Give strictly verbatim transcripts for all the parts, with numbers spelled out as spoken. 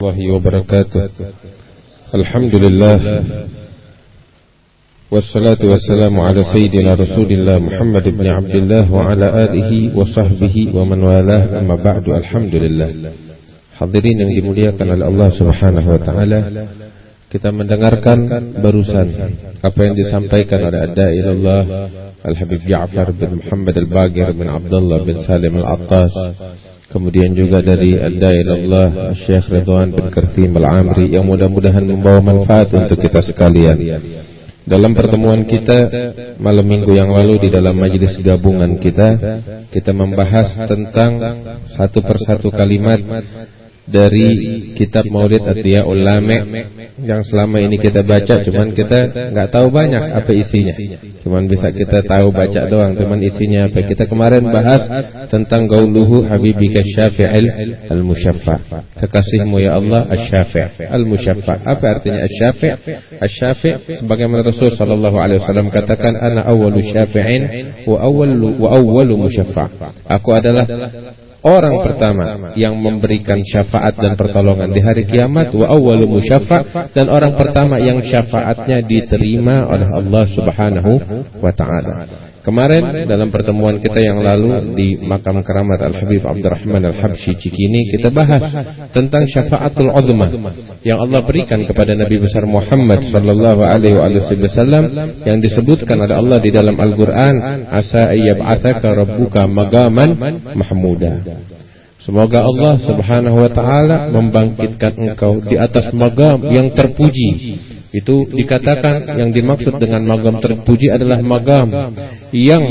Warahmatullahi wabarakatuh. Alhamdulillah wassalatu wassalamu ala sayyidina Rasulillah Muhammad ibn Abdullah wa ala alihi wa sahbihi wa man walah, amma ba'du. Alhamdulillah. Hadirin yang dimuliakan oleh Allah Subhanahu wa taala, kita mendengarkan barusan apa yang disampaikan oleh ad-da'ilullah Al-Habib Ja'far bin Muhammad Al-Bagir bin Abdullah bin Salim Al-Attas, kemudian juga dari ad-da'ilullah Syekh Ridwan bin Karthim Al-Amri, yang mudah-mudahan membawa manfaat untuk kita sekalian. Dalam pertemuan kita malam minggu yang lalu di dalam majelis gabungan kita, kita membahas tentang satu persatu kalimat dari kitab Maulid Athiyaul Lame yang selama ini kita baca, cuman kita nggak tahu banyak apa isinya. Cuman bisa kita tahu baca doang, cuman isinya apa. Kita kemarin bahas tentang gauluhu habibika syafi'il al-musyaffa, kekasihmu ya Allah asy-syafi' al-musyaffa. Apa artinya asy-syafi'? Asy-syafi' sebagaimana Rasul sallallahu alaihi wasallam katakan, ana awwalu syafi'in wa awwalu wa awwalu musyaffa. Aku adalah orang pertama yang memberikan syafaat dan pertolongan di hari kiamat, wa awwalu musyaffa', dan orang pertama yang syafaatnya diterima oleh Allah Subhanahu wa taala. Kemarin dalam pertemuan kita yang lalu di makam keramat Al-Habib Abdurrahman Al-Habsyi Cikini, kita bahas tentang syafaatul uzma yang Allah berikan kepada Nabi besar Muhammad sallallahu alaihi wasallam, yang disebutkan oleh Allah di dalam Al-Qur'an, asa ayyab'atsaka rabbuka maqaman mahmuda. Semoga Allah Subhanahu wa taala membangkitkan engkau di atas maqam yang terpuji. Itu dikatakan yang dimaksud dengan maqam terpuji adalah maqam yang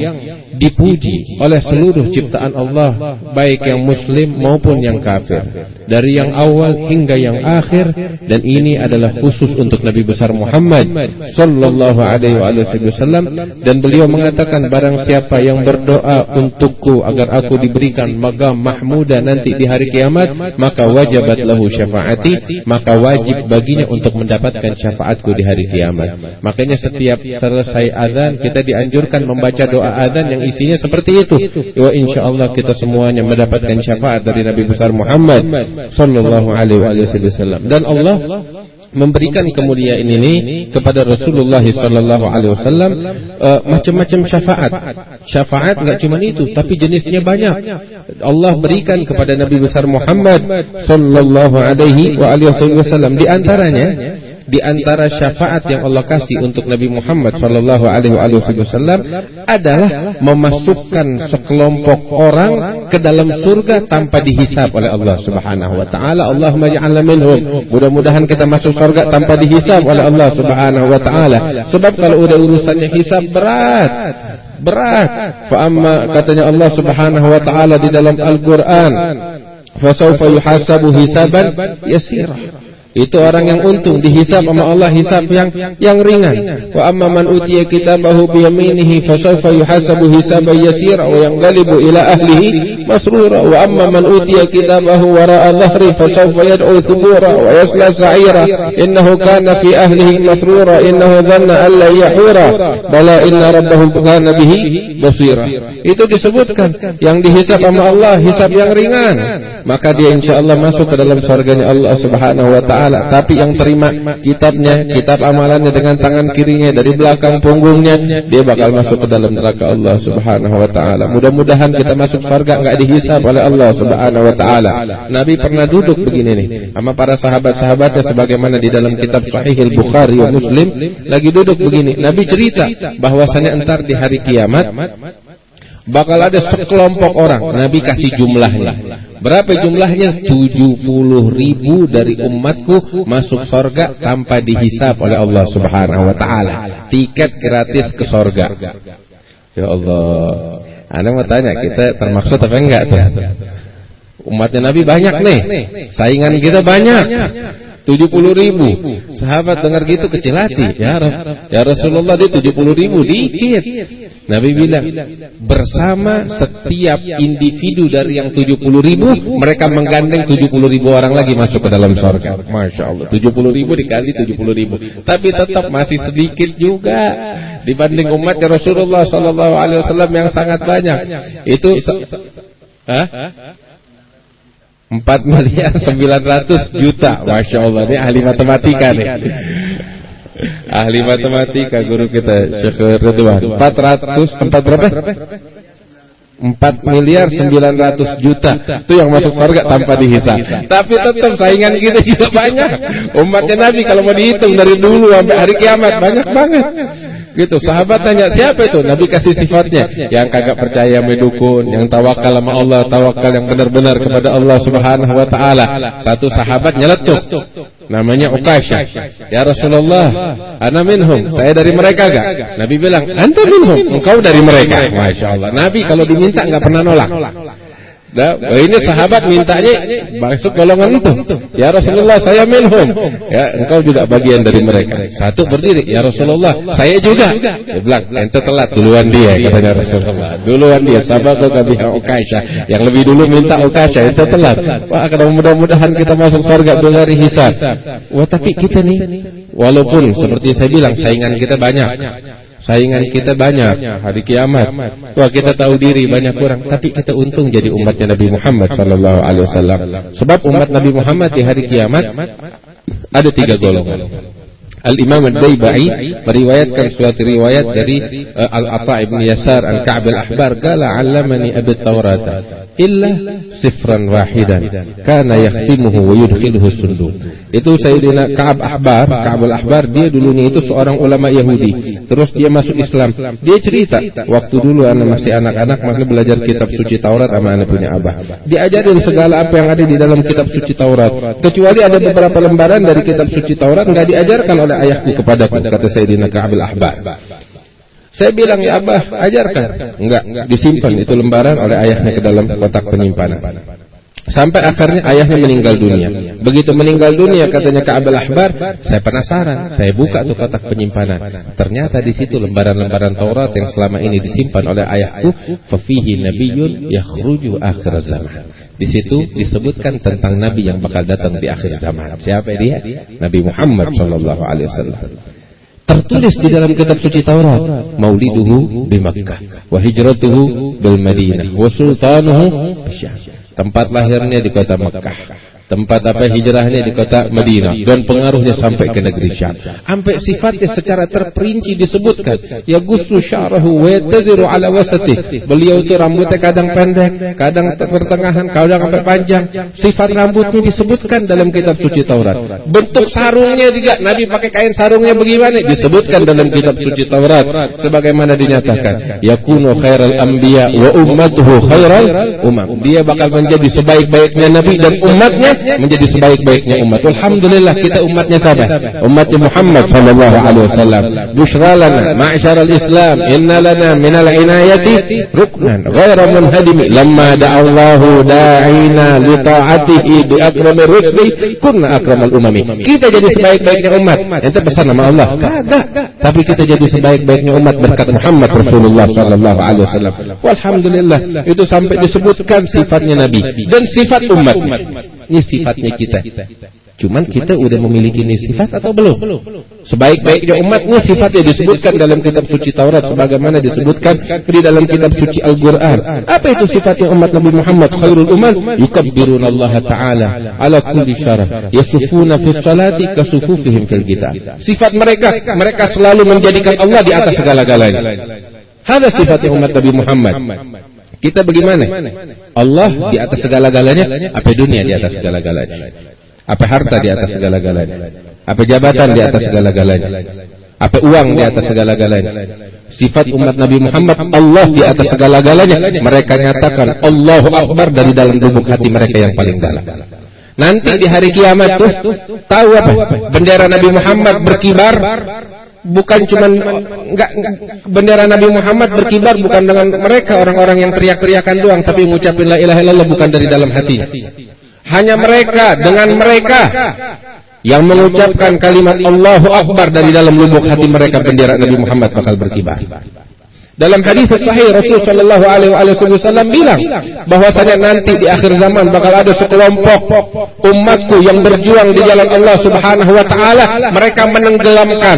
dipuji oleh seluruh ciptaan Allah, baik yang muslim maupun yang kafir, dari yang awal hingga yang akhir. Dan ini adalah khusus untuk Nabi besar Muhammad sallallahu alaihi wasallam. Dan beliau mengatakan, barang siapa yang berdoa untukku agar aku diberikan maqam mahmuda nanti di hari kiamat, maka wajabat lahu syafaati, maka wajib baginya untuk mendapatkan syafaatku di hari kiamat. Makanya setiap selesai azan kita dianjurkan membaca doa azan yang isinya seperti itu. Wa insyaallah kita semuanya mendapatkan syafaat dari Nabi besar Muhammad sallallahu alaihi wasallam. Dan Allah memberikan kemuliaan ini kepada Rasulullah sallallahu alaihi wasallam, uh, macam-macam syafaat. Syafaat enggak cuma itu, tapi jenisnya banyak. Allah berikan kepada Nabi besar Muhammad sallallahu alaihi wasallam. Di antaranya, di antara syafaat yang Allah kasih untuk Nabi Muhammad sallallahu alaihi wasallam adalah memasukkan sekelompok orang ke dalam surga tanpa dihisab oleh Allah Subhanahu wa taala. Allahumma ja'alna minhum. Mudah-mudahan kita masuk surga tanpa dihisab oleh Allah Subhanahu wa taala. Sebab kalau udah urusannya hisab berat. Berat. Fa amma, katanya Allah Subhanahu wa taala di dalam Al-Qur'an, fa sawfa yuhasabu hisaban yasira. Itu orang yang untung, dihisab sama Allah hisab yang yang ringan. Wa amma man utiya kitabahu bi yaminihi fa sawfa yuhasabu hisaban yasira wa yanqalibu ila ahlihi masrura. Wa amma man utiya kitabahu wara'a dhahri fa sawfa yad'u thubura wa yasla sa'ira innahu kana fi ahlihi masrura innahu dhanna an la yahura bala inna rabbahu kana bihi basira. Itu disebutkan yang dihisab sama Allah hisab yang ringan, maka dia insyaallah masuk ke dalam surganya Allah Subhanahu wa taala. Tapi yang terima kitabnya, kitab amalannya dengan tangan kirinya dari belakang punggungnya, dia bakal masuk ke dalam neraka Allah Subhanahu wa taala. Mudah-mudahan kita masuk surga enggak dihisab oleh Allah Subhanahu wa taala. Nabi pernah duduk begini nih sama para sahabat-sahabatnya, sebagaimana di dalam kitab Sahih Al-Bukhari wa Muslim, lagi duduk begini. Nabi cerita bahwasanya entar di hari kiamat bakal ada sekelompok orang. Nabi kasih jumlahnya. Berapa jumlahnya? tujuh puluh ribu dari umatku masuk surga tanpa dihisab oleh Allah Subhanahu wa taala. Tiket gratis ke surga. Ya Allah. Anda mau tanya, kita termaksud apa enggak tuh? Umatnya Nabi banyak nih. Saingan kita banyak. tujuh puluh ribu. Sahabat dengar gitu kecil hati. Ya, ya Rasulullah, dia tujuh puluh ribu dikit. Nabi bilang, bersama setiap individu dari yang tujuh puluh ribu, mereka menggandeng tujuh puluh ribu orang lagi masuk ke dalam surga. Masya Allah, tujuh puluh ribu dikali tujuh puluh ribu. Tapi tetap masih sedikit juga dibanding umatnya Rasulullah sallallahu alaihi wasallam yang sangat banyak. Itu Hah? empat miliar sembilan ratus juta. Masya Allah, ini ahli matematika nih. Ahli matematika guru kita Syekh Ridwan. empat ratus empat berapa? empat miliar sembilan ratus juta. Itu yang masuk surga tanpa dihisab. Tapi tetap saingan kita juga banyak. Umatnya Nabi kalau mau dihitung dari dulu sampai hari kiamat banyak banget. Gitu, sahabat tanya, siapa itu? Nabi kasih sifatnya. Yang kagak percaya medukun, yang tawakal sama Allah, tawakal yang benar-benar kepada Allah Subhanahu wa taala. Satu sahabat nyeletuk. Namanya Uqasyah. Ya Rasulullah, ana minhum. Saya dari mereka gak? Nabi bilang, anta minhum. Engkau dari mereka. Masya Allah. Nabi kalau diminta gak pernah nolak. Nah, ini sahabat mintanya masuk golongan itu. Ya Rasulullah, saya minhum. Ya, engkau juga bagian dari mereka. Satu berdiri, ya Rasulullah, saya juga. Dia bilang, ente telat, duluan dia, katanya Rasulullah. Duluan dia, sabaqaka biha Uqasyah. Yang lebih dulu minta Uqasyah, ente telat. Wah, kalau mudah-mudahan kita masuk surga dari hisab. Wah, tapi kita nih, walaupun seperti saya bilang, saingan kita banyak. Saingan kita banyak hari kiamat. Wah, kita tahu diri banyak kurang, tapi kita untung jadi umatnya Nabi Muhammad sallallahu alaihi wasallam. Sebab umat Nabi Muhammad di hari kiamat ada tiga golongan. Al-Imam Ad-Daibai meriwayatkan suatu riwayat dari uh, Al-Atha' ibn Yasar Al-Ka'b al-Ahbar, qala 'allamani Abi Tawrat illa sifran wahidan kana yakhtimuhu wa yudkhiluhu sundum. Itu Sayyidina Ka'ab Ahbar, Ka'b al-Ahbar, dia dulunya itu seorang ulama Yahudi. Terus dia masuk Islam. Dia cerita, waktu dulu anak masih anak-anak masih belajar kitab suci Taurat sama anak punya abah. Diajarin segala apa yang ada di dalam kitab suci Taurat. Kecuali ada beberapa lembaran dari kitab suci Taurat enggak diajarkan oleh ayahku kepadaku, kata Sayyidina Ka'ab al-Ahbar. Saya bilang, ya abah, ajarkan. Enggak, disimpan itu lembaran oleh ayahnya ke dalam kotak penyimpanan. Sampai akhirnya ayahnya meninggal dunia. Begitu meninggal dunia, katanya Ka'ab al-Ahbar, saya penasaran, saya buka tuh kotak penyimpanan. Ternyata di situ lembaran-lembaran Taurat yang selama ini disimpan oleh ayahku, fafihi nabiyyun yakhruju akhir zaman. Di situ disebutkan tentang nabi yang bakal datang di akhir zaman. Siapa dia? Nabi Muhammad sallallahu alaihi wasallam. Tertulis di dalam kitab suci Taurat, mauliduhu di Makkah, wa hijratuhu bil Madinah, wa sultanuhu bisyam. Tempat lahirnya di kota Makkah, tempat apa hijrahnya di kota Madinah, dan pengaruhnya sampai ke negeri Syam. Sampai sifatnya secara terperinci disebutkan. Ya gussu sya'rahu wa yataziru ala wasatih. Beliau itu rambutnya kadang pendek, kadang pertengahan, kadang sampai panjang. Sifat rambutnya disebutkan dalam kitab suci Taurat. Bentuk sarungnya juga, Nabi pakai kain sarungnya bagaimana? Disebutkan dalam kitab suci Taurat. Sebagaimana dinyatakan, yakunu khairal anbiya wa ummatuhu khairal umam. Dia bakal menjadi sebaik-baiknya Nabi dan umatnya menjadi sebaik-baiknya umat. Alhamdulillah kita umatnya siapa? Umatnya Muhammad sallallahu alaihi wasallam. Bushra lana ma'syaral Islam, inna lana minal inayati ruknan ghairu munhadimi. Lamma da'allahu da'ina li ta'atihi bi akramir rusli kunna akramal umami. Kita jadi sebaik-baiknya umat. Ente pesan nama Allah? Kagak. Tapi kita jadi sebaik-baiknya umat berkat Muhammad Rasulullah sallallahu alaihi wasallam. Alhamdulillah itu sampai disebutkan sifatnya Nabi dan sifat umat. Ini sifatnya kita. Cuman kita udah memiliki ini sifat atau belum? Sebaik-baiknya umatnya sifatnya disebutkan dalam kitab suci Taurat sebagaimana disebutkan di dalam kitab suci Al-Qur'an. Apa itu sifatnya umat Nabi Muhammad khairul umam? Yukabbirunallaha ta'ala ala kulli syaraf, yasufuna fi sholati kasufufihim fil kitab. Sifat mereka, mereka selalu menjadikan Allah di atas segala-galanya. Hada sifatnya umat Nabi Muhammad. Kita bagaimana? Allah di atas segala-galanya, apa dunia di atas segala-galanya? Apa harta di atas segala-galanya? Apa jabatan di atas segala-galanya? Apa uang di atas segala-galanya? Sifat umat Nabi Muhammad, Allah di atas segala-galanya. Mereka nyatakan Allahu Akbar dari dalam lubuk hati mereka yang paling dalam. Nanti di hari kiamat tuh, tahu apa? Bendera Nabi Muhammad berkibar. Bukan cuman enggak, enggak bendera Nabi Muhammad berkibar bukan dengan mereka orang-orang yang teriak-teriakan doang, tapi mengucapin la ilaha illallah bukan dari dalam hatinya. Hanya mereka, dengan mereka yang mengucapkan kalimat Allahu Akbar dari dalam lubuk hati mereka, bendera Nabi Muhammad bakal berkibar. Dalam hadis sahih Rasul sallallahu alaihi wasallam bilang bahwasanya nanti di akhir zaman bakal ada sekelompok umatku yang berjuang di jalan Allah Subhanahu wa taala, mereka menenggelamkan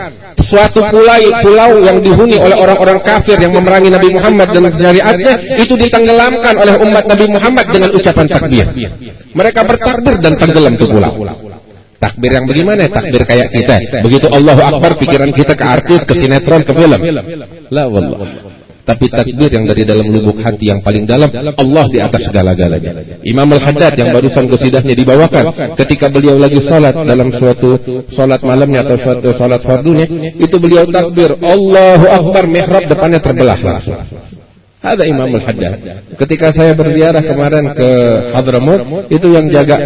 suatu pulau pulau yang dihuni oleh orang-orang kafir yang memerangi Nabi Muhammad dan syariatnya, itu ditenggelamkan oleh umat Nabi Muhammad dengan ucapan takbir. Mereka bertakbir dan tenggelam ke pulau. Takbir yang bagaimana? Takbir kayak kita. Begitu Allahu Akbar, pikiran kita ke artis, ke sinetron, ke film. La wallah. Tapi takbir yang dari dalam lubuk hati yang paling dalam, Allah di atas segala-galanya. Imam Al-Haddad yang barusan qasidahnya dibawakan, ketika beliau lagi salat dalam suatu salat malamnya atau suatu salat fardunya, itu beliau takbir Allahu Akbar, mihrab depannya terbelah langsung. Ada Imam Al-Haddad. Ketika saya berziarah kemarin ke Hadramaut, itu yang jaga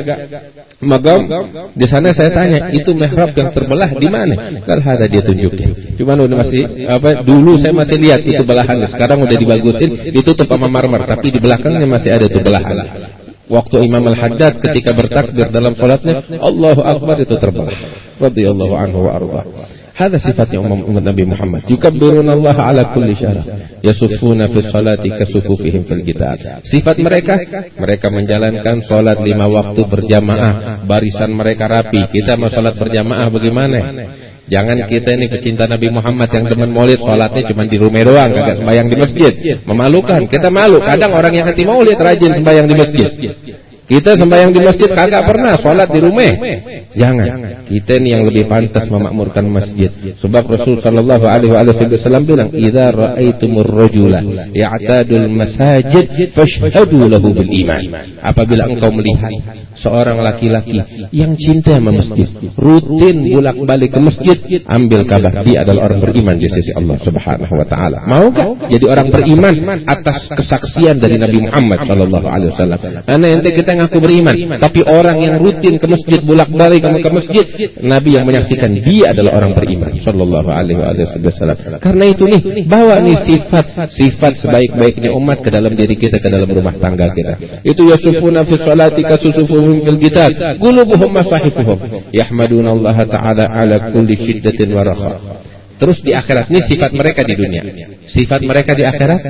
magam di sana, saya tanya, itu mihrab yang terbelah di mana? Kalau ada dia tunjukin. Cuman udah masih apa? Dulu saya masih lihat itu belahannya. Sekarang udah dibagusin, ditutup sama marmer, tapi di belakangnya masih ada itu belahan. Waktu Imam Al-Haddad ketika bertakbir dalam salatnya, Allahu Akbar, itu terbelah. Radhiyallahu anhu wa arda. Hada sifatnya umat Nabi Muhammad. Yukabbiruna Allah ala kulli syarah. Yasuffuna fi sholati kasufufihim fil kitab. Sifat mereka, mereka menjalankan sholat lima waktu berjamaah. Barisan mereka rapi. Kita mau sholat berjamaah bagaimana? Jangan kita ini pecinta Nabi Muhammad yang demen maulid, sholatnya cuma di rumah doang, kagak sembahyang di masjid. Memalukan, kita malu. Kadang orang yang hati maulid rajin sembahyang di masjid. Kita sembahyang di masjid kagak pernah, sholat di rumah. Jangan. Kita ini yang lebih pantas memakmurkan masjid. Sebab Rasul sallallahu alaihi wasallam bilang, "Idza ra'aitumur rajula ya'tadul masajid fashhadu lahu bil iman." Apabila engkau melihat seorang laki-laki yang cinta sama masjid, rutin bolak-balik ke masjid, ambil kabar dia adalah orang beriman di sisi Allah Subhanahu wa taala. Maukah jadi orang beriman atas kesaksian dari Nabi Muhammad sallallahu alaihi wasallam? Karena ente kita ngaku beriman, tapi orang yang rutin ke masjid bolak-balik ke masjid, Nabi yang menyaksikan dia adalah orang beriman sallallahu alaihi wasallam. Karena itu nih, bawa nih sifat sifat sebaik-baiknya umat ke dalam diri kita, ke dalam rumah tangga kita. Itu yasufuna fi sholati kasusufuhum fil kitab, qulubuhum masahifuhum yahmaduna Allah taala ala kulli shiddatin wa raha. Terus di akhirat nih sifat mereka di dunia. Sifat mereka di akhirat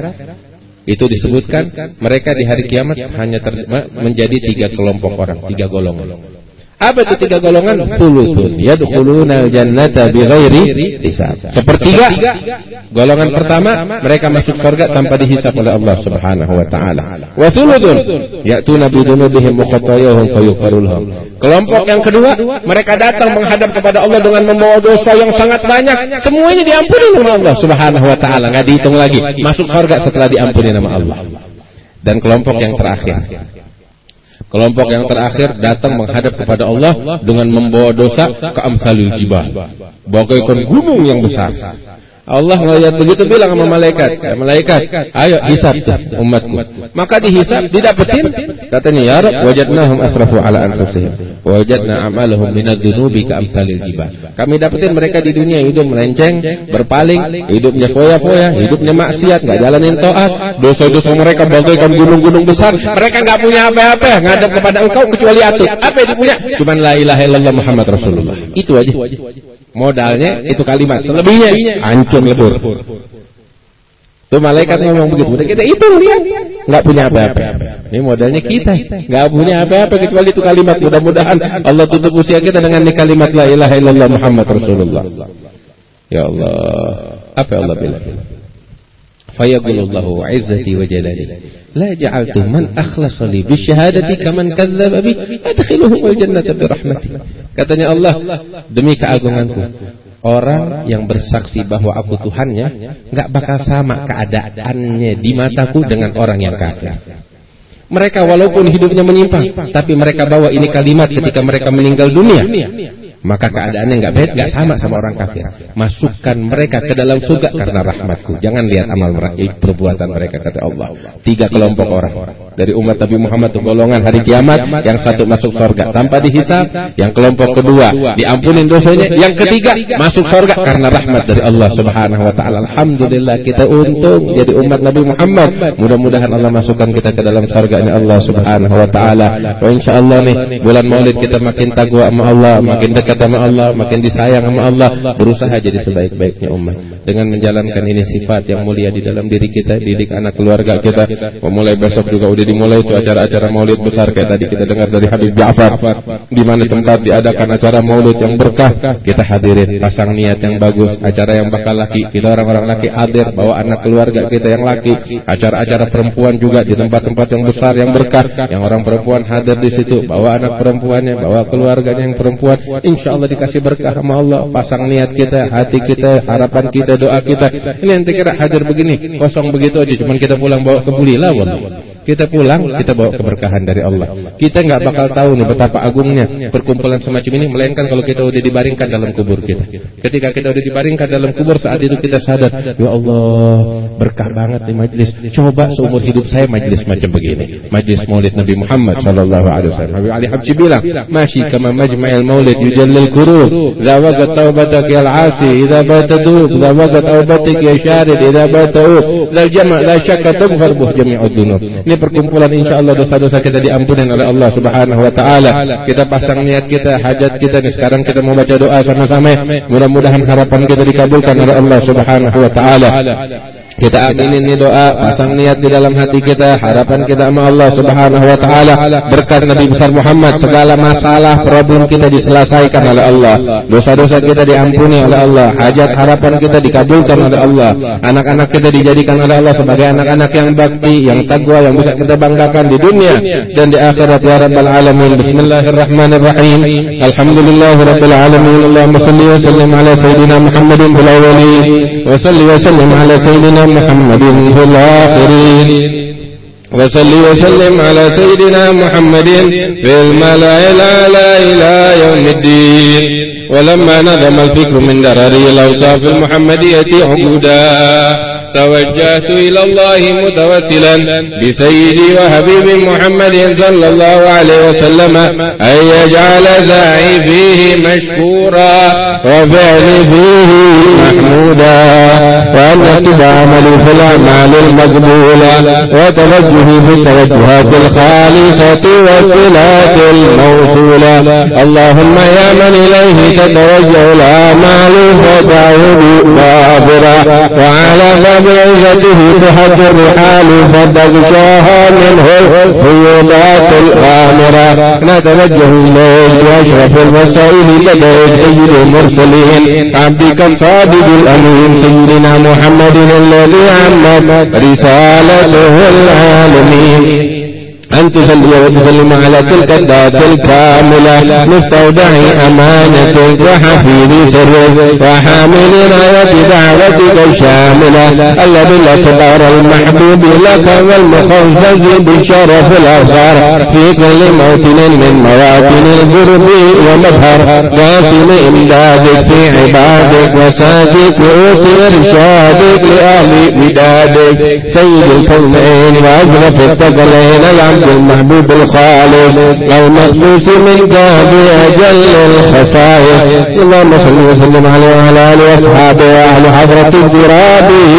itu disebutkan mereka di hari kiamat hanya ter, menjadi tiga kelompok orang, tiga golongan. Apa itu tiga golongan? Thuluthun yadkhuluna jannata bighairi hisab. Sepertiga, golongan pertama mereka masuk surga tanpa dihisab oleh Allah Subhanahu wa taala. Wa thuluthun ya'tuna bi dzunubihim wa khatayahum fayughfaru lahum. Kelompok yang kedua, mereka datang menghadap kepada Allah dengan membawa dosa yang sangat banyak, semuanya diampuni oleh Allah Subhanahu wa taala, enggak dihitung lagi, masuk surga setelah diampuni nama Allah. Dan kelompok yang terakhir, kelompok yang terakhir datang menghadap kepada Allah dengan membawa dosa keamsalul jibal, bagaikan gunung yang besar. Allah melihat begitu bilang sama malaikat, malaikat, ayo hisab tuh umatku. Maka dihisab, didapetin, katanya ya Rabb, wajadnahum asrafu ala anfusihim, wajadna amalahum minadz-dzunubi ka'amsalil jibal. Kami dapetin mereka di dunia hidup melenceng, berpaling, hidupnya foya-foya, hidupnya maksiat, enggak jalanin taat, dosa-dosa mereka bagaikan gunung-gunung besar. Mereka enggak punya apa-apa, ngadap kepada engkau kecuali atut. Apa yang dipunya? Cuman la ilaha illallah Muhammad Rasulullah. Itu aja. Modalnya itu kalimat, selebihnya hancur lebur. Tuh malaikat ngomong begitu, kita itu lihat nggak punya apa-apa. Ini modalnya kita nggak punya apa-apa kecuali itu kalimat. Mudah-mudahan Allah tutup usia kita dengan kalimat la ilaha illallah Muhammad Rasulullah. Ya Allah, apa Allah bilang? Fayaqulullahu izzati wa jalali la ja'altu man akhlasa li bisyahadati kaman kadzdzaba bi adkhiluhum aljannata birahmati. Katanya Allah, demi keagunganku, orang yang bersaksi bahwa aku Tuhannya enggak bakal sama keadaannya di mataku dengan orang yang kafir. Mereka walaupun hidupnya menyimpang, tapi mereka bawa ini kalimat ketika mereka meninggal dunia, maka keadaannya enggak beda, enggak sama sama orang kafir. Masukkan mereka ke dalam surga karena rahmatku. Jangan lihat amal mereka, perbuatan mereka, kata Allah. Tiga kelompok orang dari umat Nabi Muhammad itu golongan hari kiamat, yang satu masuk surga tanpa dihisab, yang kelompok kedua diampunin dosanya, yang ketiga masuk surga karena rahmat dari Allah Subhanahu wa taala. Alhamdulillah kita untung jadi umat Nabi Muhammad. Mudah-mudahan Allah masukkan kita ke dalam surga-Nya Allah Subhanahu wa taala. Wa insyaallah nih bulan Maulid kita makin takwa sama Allah, makin dekat dekat sama Allah, makin disayang sama Allah, berusaha jadi sebaik-baiknya umat dengan menjalankan ini sifat yang mulia di dalam diri kita, didik anak keluarga kita. Mulai besok juga udah dimulai itu acara-acara maulid besar kayak tadi kita dengar dari Habib Ja'far, di mana tempat diadakan acara maulid yang berkah, kita hadirin, pasang niat yang bagus. Acara yang bakal laki, kita orang-orang laki hadir, bawa anak keluarga kita yang laki. Acara-acara perempuan juga di tempat-tempat yang besar yang berkah, yang orang perempuan hadir di situ, bawa anak perempuannya, bawa keluarganya yang perempuan. Insya Allah dikasih berkah sama Allah. Pasang niat kita, hati kita, harapan kita, doa kita. Ini yang kira hadir begini kosong begitu aja, cuman kita pulang bawa kebulilah. Wallah, kita pulang, kita bawa keberkahan dari Allah. Kita nggak bakal tahu nih betapa agungnya perkumpulan semacam ini, melainkan kalau kita udah dibaringkan dalam kubur kita. Ketika kita udah dibaringkan dalam kubur, saat itu kita sadar, ya Allah, berkah banget nih majlis. Coba seumur hidup saya majlis macam begini, majlis Maulid Nabi Muhammad sallallahu alaihi wasallam. Habib Ali Habsyi bilang, "Masyi kama majma'il maulid yujallil qurub, idza waqat taubatak ya al-asi, idza batadub, idza waqat taubatik ya syarid, idza bata'ub, la jama' la syakka tughfar buh jami'ud dunub." Ini perkumpulan, insya Allah dosa-dosa kita diampuni oleh Allah Subhanahu wa taala. Kita pasang niat kita, hajat kita nih. Sekarang kita mau baca doa sama-sama. Mudah-mudahan harapan kita dikabulkan oleh Allah Subhanahu wa taala. Kita aminin ini doa, pasang niat di dalam hati kita, harapan kita sama Allah Subhanahu wa taala. Berkat Nabi besar Muhammad, segala masalah, problem kita diselesaikan oleh Allah. Dosa-dosa kita diampuni oleh Allah. Hajat harapan kita dikabulkan oleh Allah. Anak-anak kita dijadikan oleh Allah sebagai anak-anak yang bakti, yang takwa, yang bisa kita banggakan di dunia dan di akhirat ya rabbal alamin. Bismillahirrahmanirrahim. Alhamdulillahirabbil alamin. Allahumma shalli wa sallim ala sayyidina Muhammadin fil awwalin wa shalli wa sallim ala sayyidina محمد في الآخرين وصلي وسلم على سيدنا محمد في الملأ الأعلى إلى يوم الدين. ولما نظم الفكر من دراري الأوصاف المحمدية عقودا توجهت إلى الله متوسلا بسيدي وحبيب محمد صلى الله عليه وسلم أن يجعل سعي فيه مشكورا وفعلي فيه محمودا، وأن يكتب عملي في الأعمال المقبولة وتوجهي في التوجهات الخالصة والصلات الموصولة. اللهم يا من إليه تتوجه الأعمال فتعود غافرة، وعلى بعزته تحت الرحال فتغشاها منه الفيوضات الغامرة. نتوجه إليك بأشرف الوسائل لديك سيد المرسلين، عبدك الصادق الأمين سيدنا محمد الذي عمت رسالته العالمين. أن تصلي وتسلم على تلك الذات الكاملة مستودع أمانتك وحفيظ سرك وحامل راية دعوتك الشاملة، الذي الأكبر المحبوب لك والمخفف بالشرف الأخضر في كل موطن من مواطن القرب ومظهر، قاسم إمدادك في عبادك وساجك رؤوس إرشادك لأهل ودادك، سيد الكونين وأشرف الثقلين العبد المحبوب الخالص المخصوص منك بأجل الخصائص. اللهم صل وسلم عليه وعلى آله وأصحابه وأهل حضرة اضطرابه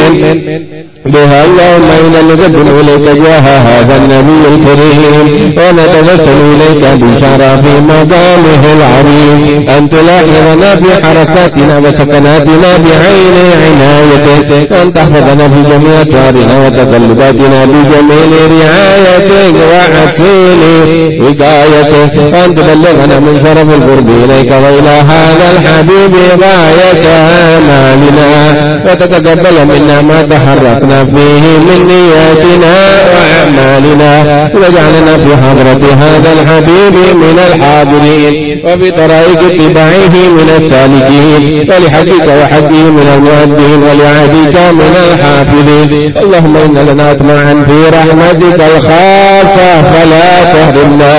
بها. اللهم إنا نقدم إليك جاه هذا النبي الكريم ونتوسل إليك بشرف مقامه العظيم، أن تلاحظنا في حركاتنا وسكناتنا بعين عنايتك، أن تحفظنا في جميع أطوارنا وتقلباتنا بجميل رعايتك وحسين وقايتك، وأن تبلغنا من شرف القرب إليك وإلى هذا الحبيب غاية آمالنا، وتتقبل منا ما تحركنا فيه من نياتنا وأعمالنا، واجعلنا في حضرة هذا الحبيب من الحاضرين وبطرائق اتباعه من السالكين، ولحقك وحقه من المؤدين ولعهدك من الحافظين. اللهم إنا لنا أطمعا في رحمتك الخاصة فلا تحرمنا،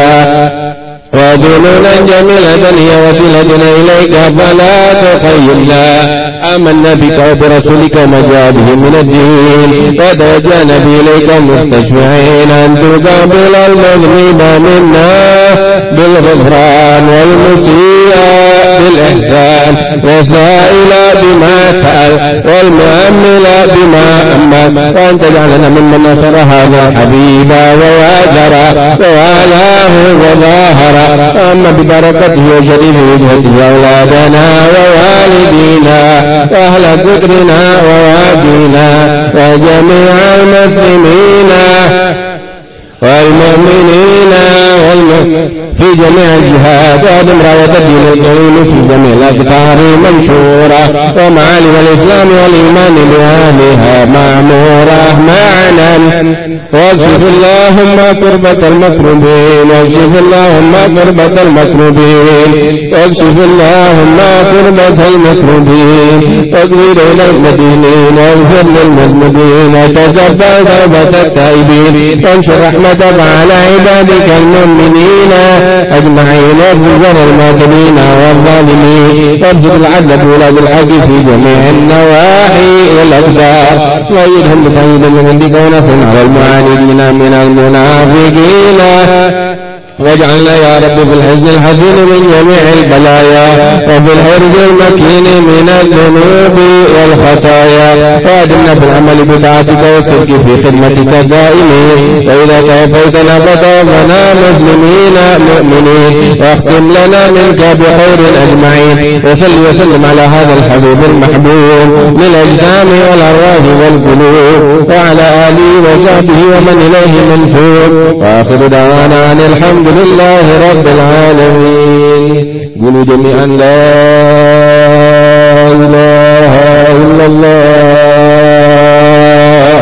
وذنونا جميلة هي وسيلتنا إليك فلا تخيبنا. آمنا بك وبرسولك وما جاء به من الدين، وتوجهنا به إليك مستشفعين أن تقابل المذنب منا بالغفران والمسيء بالإحسان والسائل بما سأل والمؤمل بما أمل وأن تجعلنا ممن نصر هذا الحبيب وواجر ووالاه وظاهر أما ببركته وشريف وجهته أولادنا ووالدينا وأهل قدرنا ووادينا وجميع المسلمين والمؤمنين والمؤمنين في جميع الجهات وأدم راية الدين الطويل في جميع الأقطار منشورة ومعالم الإسلام والإيمان بأهلها معمورة معنا واكشف اللهم كربة المكروبين واكشف اللهم كربة المكروبين واكشف اللهم كربة المكروبين واغفر للمدينين واغفر للمذنبين وتقبل توبة التائبين وانشر رحمتك على عبادك المؤمنين أجمعين واغفر المعتدين والظالمين وارزق العدل بولاد الحق في جميع النواحي والأقدار وأيدهم بتأييد من عندك ونصر على المعاندين من المنافقين واجعلنا يا رب في الحزن الحزين من جميع البلايا وفي الحرز المكين من الذنوب والخطايا وادمنا بالعمل بطاعتك والصدق في خدمتك دائمين وإذا توفيتنا فتوفنا مسلمين مؤمنين واختم لنا منك بخير أجمعين وصل وسلم على هذا الحبيب المحبوب للأجسام والأرواح والقلوب وعلى آله وصحبه ومن إليه منسوب وآخر دعوانا عن الحمد لله رب العالمين. قولوا جميعا لا إله إلا الله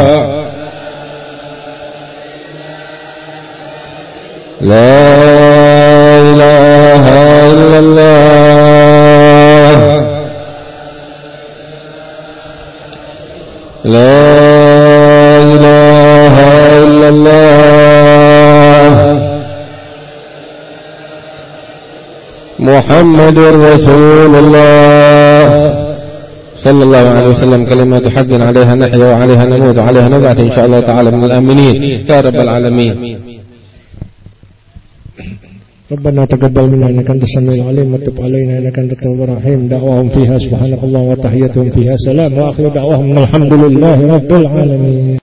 لا إله إلا الله لا إله إلا الله محمد رسول الله صلى الله عليه وسلم. كلمات حق عليها نحيا وعليها نموت وعليها نبعث إن شاء الله تعالى من الآمنين يا رب العالمين. ربنا تقبل منا إنك أنت السميع العليم وتب علينا إنك أنت التواب الرحيم. دعواهم فيها سبحانك اللهم وتحيتهم فيها سلام وآخر دعواهم الحمد لله رب العالمين.